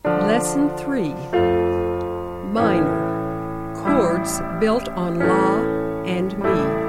Lesson 3. Minor. Chords built on La and Mi.